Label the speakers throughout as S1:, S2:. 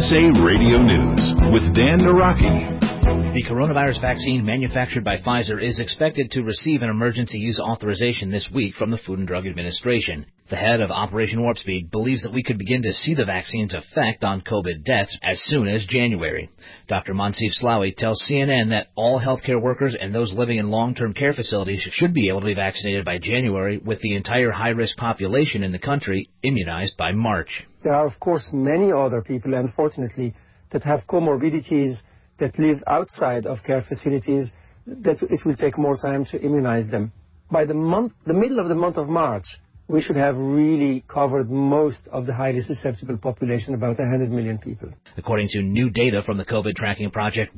S1: USA Radio News with Dan Naraki.
S2: The coronavirus vaccine manufactured by Pfizer is expected to receive an emergency use authorization this week from the Food and Drug Administration. The head of Operation Warp Speed believes that we could begin to see the vaccine's effect on COVID deaths as soon as January. Dr. Monsif Slaoui tells CNN that all healthcare workers and those living in long-term care facilities should be able to be vaccinated by January, with the entire high-risk population in the country immunized by March.
S3: There are, of course, many other people, unfortunately, that have comorbidities that live outside of care facilities, that it will take more time to immunize them. By the middle of the month of March, we should have really covered most of the highly susceptible population, about 100 million people.
S2: According to new data from the COVID Tracking Project,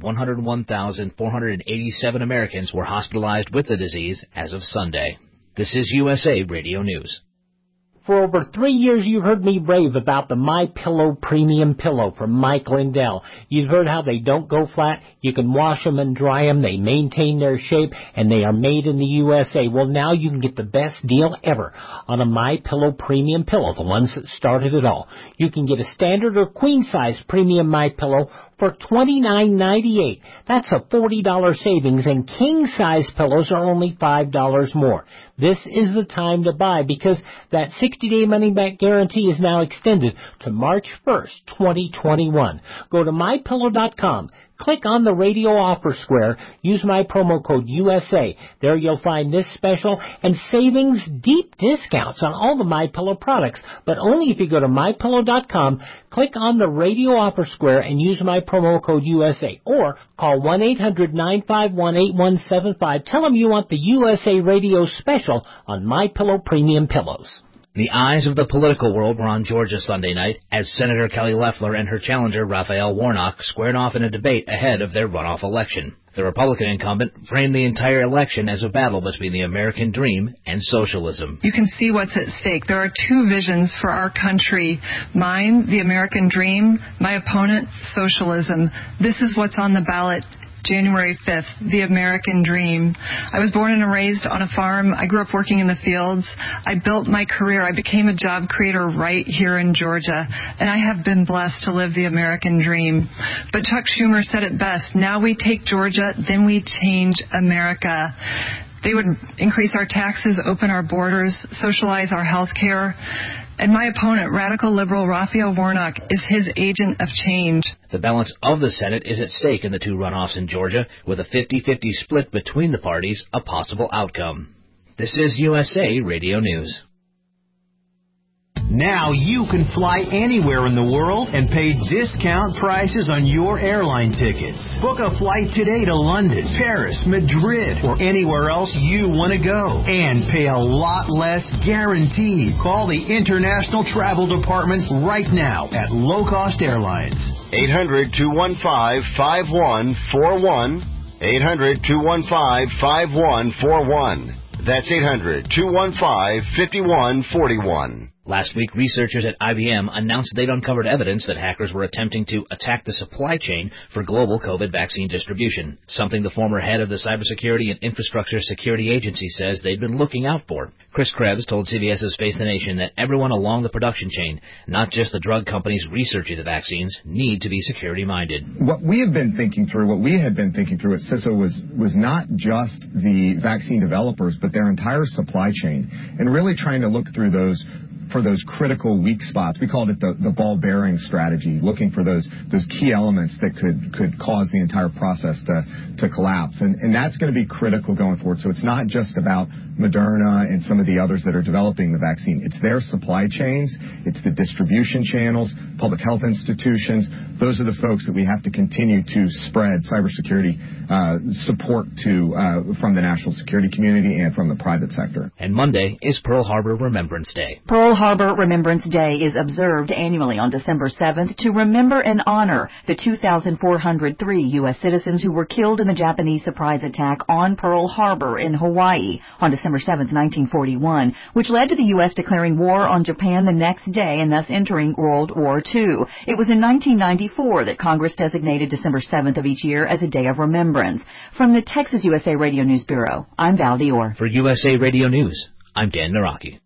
S2: 101,487 Americans were hospitalized with the disease as of Sunday. This is USA Radio News.
S4: For over 3 years, you've heard me rave about the MyPillow Premium Pillow from Mike Lindell. You've heard how they don't go flat. You can wash them and dry them. They maintain their shape, and they are made in the USA. Well, now you can get the best deal ever on a MyPillow Premium Pillow, the ones that started it all. You can get a standard or queen-size premium MyPillow for $29.98. That's a $40 savings, and king-size pillows are only $5 more. This is the time to buy, because that 60-day money-back guarantee is now extended to March 1st, 2021. Go to MyPillow.com. Click on the radio offer square. Use my promo code USA. There you'll find this special and savings, deep discounts on all the MyPillow products, but only if you go to MyPillow.com, click on the radio offer square and use my promo code USA, or call 1-800-951-8175. Tell them you want the USA Radio special on MyPillow Premium Pillows.
S2: The eyes of the political world were on Georgia Sunday night as Senator Kelly Loeffler and her challenger Raphael Warnock squared off in a debate ahead of their runoff election. The Republican incumbent framed the entire election as a battle between the American dream and socialism.
S5: You can see what's at stake. There are two visions for our country. Mine, the American dream. My opponent, socialism. This is what's on the ballot. January 5th, the American dream. I was born and raised on a farm. I grew up working in the fields. I built my career. I became a job creator right here in Georgia, and I have been blessed to live the American dream. But Chuck Schumer said it best. Now we take Georgia, then we change America. They would increase our taxes, open our borders, socialize our health care. And my opponent, radical liberal Raphael Warnock, is his agent of change.
S2: The balance of the Senate is at stake in the two runoffs in Georgia, with a 50-50 split between the parties a possible outcome. This is USA Radio News.
S6: Now you can fly anywhere in the world and pay discount prices on your airline tickets. Book a flight today to London, Paris, Madrid, or anywhere else you want to go. And pay a lot less guaranteed. Call the International Travel Department right now at Low Cost Airlines.
S7: 800-215-5141. 800-215-5141. That's 800-215-5141.
S2: Last week, researchers at IBM announced they'd uncovered evidence that hackers were attempting to attack the supply chain for global COVID vaccine distribution, something the former head of the Cybersecurity and Infrastructure Security Agency says they'd been looking out for. Chris Krebs told CBS's Face the Nation that everyone along the production chain, not just the drug companies researching the vaccines, need to be security-minded.
S8: What we had been thinking through at CISA was not just the vaccine developers, but their entire supply chain, and really trying to look through those for those critical weak spots. We called it the ball bearing strategy, looking for those key elements that could cause the entire process to collapse. And that's going to be critical going forward. So it's not just about Moderna and some of the others that are developing the vaccine. It's their supply chains. It's the distribution channels, public health institutions. Those are the folks that we have to continue to spread cybersecurity support to from the national security community and from the private sector.
S2: And Monday is Pearl Harbor Remembrance Day.
S9: Pearl Harbor Remembrance Day is observed annually on December 7th to remember and honor the 2,403 U.S. citizens who were killed in the Japanese surprise attack on Pearl Harbor in Hawaii on December 7th, 1941, which led to the U.S. declaring war on Japan the next day and thus entering World War II. It was in 1994 that Congress designated December 7th of each year as a day of remembrance. From the Texas USA Radio News Bureau, I'm Val Dior.
S2: For USA Radio News, I'm Dan Naraki.